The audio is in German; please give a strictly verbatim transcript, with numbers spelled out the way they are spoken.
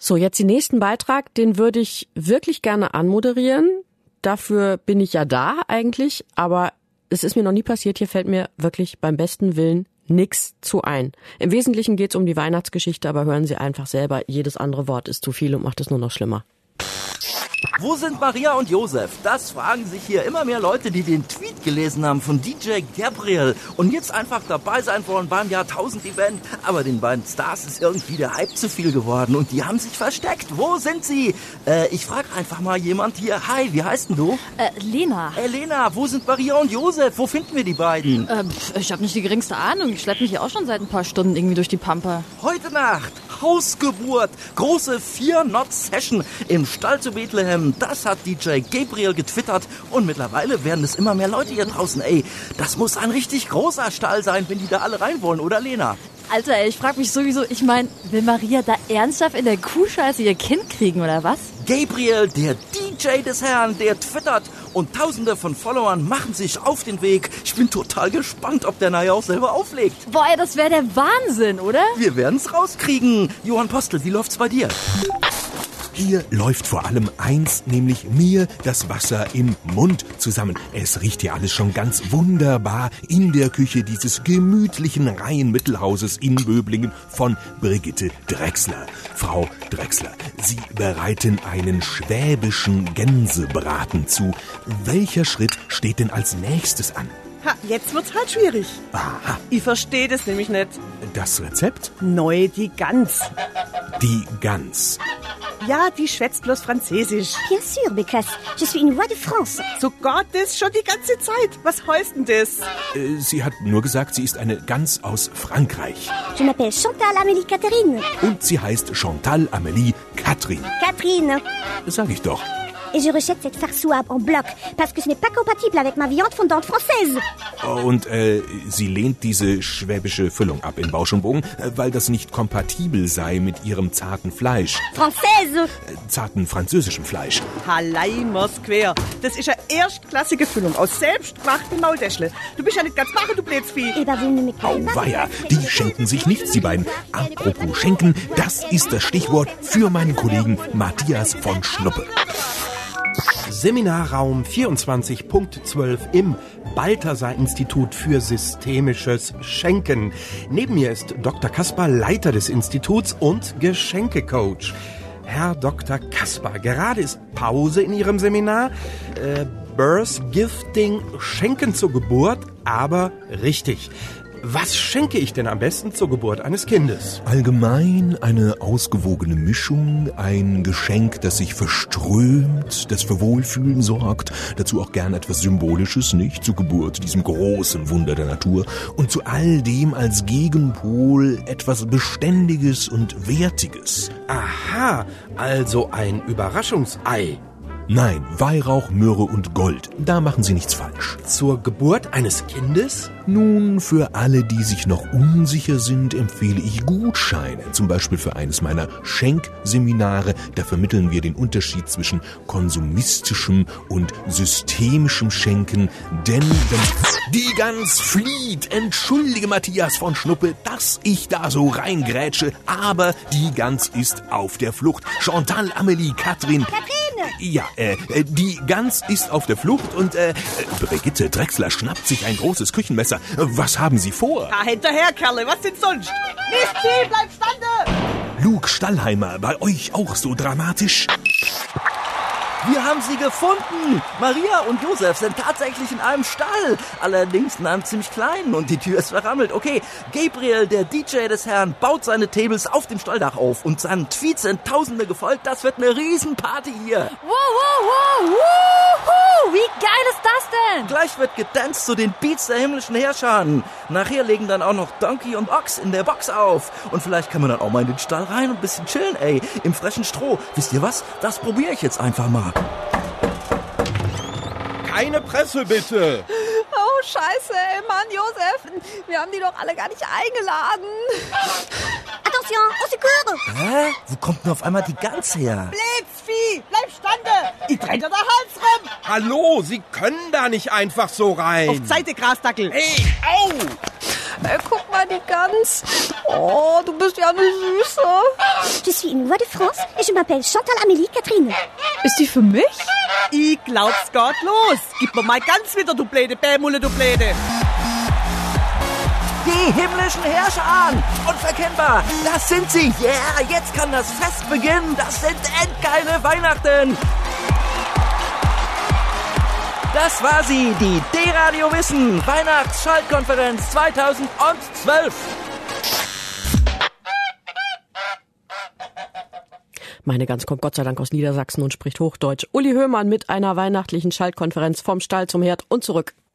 So, jetzt den nächsten Beitrag, den würde ich wirklich gerne anmoderieren. Dafür bin ich ja da eigentlich, aber es ist mir noch nie passiert. Hier fällt mir wirklich beim besten Willen nix zu ein. Im Wesentlichen geht's um die Weihnachtsgeschichte, aber hören Sie einfach selber. Jedes andere Wort ist zu viel und macht es nur noch schlimmer. Wo sind Maria und Josef? Das fragen sich hier immer mehr Leute, die den Tweet gelesen haben von D J Gabriel und jetzt einfach dabei sein wollen beim Jahrtausend-Event. Aber den beiden Stars ist irgendwie der Hype zu viel geworden und die haben sich versteckt. Wo sind sie? Äh, ich frage einfach mal jemand hier. Hi, wie heißt denn du? Äh, Lena. Äh, Lena, wo sind Maria und Josef? Wo finden wir die beiden? Ähm, ich habe nicht die geringste Ahnung. Ich schleppe mich hier auch schon seit ein paar Stunden irgendwie durch die Pampa. Heute Nacht, Hausgeburt, große Vier-Not-Session im Stall zu Bethlehem. Das hat D J Gabriel getwittert und mittlerweile werden es immer mehr Leute hier draußen. Ey, das muss ein richtig großer Stall sein, wenn die da alle rein wollen, oder Lena? Alter, ey, ich frag mich sowieso, ich mein, will Maria da ernsthaft in der Kuhscheiße ihr Kind kriegen, oder was? Gabriel, der D J des Herrn, der twittert und tausende von Followern machen sich auf den Weg. Ich bin total gespannt, ob der nachher auch selber auflegt. Boah, ey, das wäre der Wahnsinn, oder? Wir werden's rauskriegen. Johann Postel, wie läuft's bei dir? Hier läuft vor allem eins, nämlich mir das Wasser im Mund zusammen. Es riecht hier alles schon ganz wunderbar in der Küche dieses gemütlichen Reihenmittelhauses in Böblingen von Brigitte Drechsler. Frau Drechsler, Sie bereiten einen schwäbischen Gänsebraten zu. Welcher Schritt steht denn als nächstes an? Ha, jetzt wird's halt schwierig. Aha. Ich verstehe das nämlich nicht. Das Rezept? Neu, die Gans. Die Gans. Ja, die schwätzt bloß Französisch. Bien sûr, Bécasse. Je suis une voix de France. Sogar das schon die ganze Zeit. Was heißt denn das? Äh, sie hat nur gesagt, sie ist eine Gans aus Frankreich. Je m'appelle Chantal Amélie Catherine. Und sie heißt Chantal Amélie Catherine. Catherine. Sag ich doch. Et je rejette cette farce souabe en bloc, parce que ce n'est pas compatible avec ma viande fondante française. Und äh, sie lehnt diese schwäbische Füllung ab in Bausch und Bogen, äh, weil das nicht kompatibel sei mit ihrem zarten Fleisch. Française. Äh, zarten französischem Fleisch. Hallei, Moskwer. Das ist eine erstklassige Füllung aus selbstgemachtem Maultäschle. Du bist ja nicht ganz wach, du Blätzvieh. Eh ben, vous ne m'écoutez pas. Auweia, die schenken sich nichts, die beiden. Apropos schenken, das ist das Stichwort für meinen Kollegen Matthias von Schnuppe. Seminarraum vierundzwanzig Punkt zwölf im Balthasar-Institut für systemisches Schenken. Neben mir ist Doktor Kaspar, Leiter des Instituts und Geschenkecoach. Herr Doktor Kaspar, gerade ist Pause in Ihrem Seminar. Äh, Birth, Gifting, Schenken zur Geburt, aber richtig. Was schenke ich denn am besten zur Geburt eines Kindes? Allgemein eine ausgewogene Mischung, ein Geschenk, das sich verströmt, das für Wohlfühlen sorgt, dazu auch gern etwas Symbolisches, nicht? Zur Geburt, diesem großen Wunder der Natur und zu all dem als Gegenpol etwas Beständiges und Wertiges. Aha, also ein Überraschungsei. Nein, Weihrauch, Myrrhe und Gold, da machen Sie nichts falsch. Zur Geburt eines Kindes? Nun, für alle, die sich noch unsicher sind, empfehle ich Gutscheine. Zum Beispiel für eines meiner Schenkseminare. Da vermitteln wir den Unterschied zwischen konsumistischem und systemischem Schenken. Denn wenn die Gans flieht, entschuldige Matthias von Schnuppe, dass ich da so reingrätsche, aber die Gans ist auf der Flucht. Chantal Amélie Catherine. Catherine! Ja, äh, die Gans ist auf der Flucht und äh, Brigitte Drechsler schnappt sich ein großes Küchenmesser. Was haben Sie vor? Ah, hinterher, Kerle, was denn sonst? Mistvieh, bleib stande! Luke Stallheimer, bei euch auch so dramatisch? Wir haben sie gefunden! Maria und Josef sind tatsächlich in einem Stall. Allerdings in einem ziemlich kleinen und die Tür ist verrammelt. Okay, Gabriel, der D J des Herrn, baut seine Tables auf dem Stalldach auf und seinen Tweets sind Tausende gefolgt. Das wird eine Riesenparty hier. Wow, wow, wow, wuhu! Wie geil ist das denn? Gleich wird getanzt zu den Beats der himmlischen Herrscher. Nachher legen dann auch noch Donkey und Ochs in der Box auf. Und vielleicht kann man dann auch mal in den Stall rein und ein bisschen chillen, ey, im frischen Stroh. Wisst ihr was? Das probiere ich jetzt einfach mal. Keine Presse, bitte! Oh, scheiße, ey, Mann, Josef. Wir haben die doch alle gar nicht eingeladen. Attention, au secours! Hä? Wo kommt denn auf einmal die Gans her? Blitzvieh, bleib stande! Ich dreh dir den Hals rum! Hallo, Sie können da nicht einfach so rein. Auf Seite, Grasdackel! Hey, au! Ey, guck mal, die Gans. Oh, du bist ja eine Süße. Je suis une voix de France et je m'appelle Chantal Amélie Catherine. Ist die für mich? Ich glaub's geht los. Gib mir mal ganz wieder, du blöde Bämulle, du blöde. Die himmlischen Herrscher an! Unverkennbar! Das sind sie! Yeah! Jetzt kann das Fest beginnen! Das sind endgeile Weihnachten! Das war sie, die D-Radio Wissen Weihnachtsschaltkonferenz zweitausendzwölf. Meine Gans kommt Gott sei Dank aus Niedersachsen und spricht Hochdeutsch. Uli Hoemann mit einer weihnachtlichen Schaltkonferenz vom Stall zum Herd und zurück.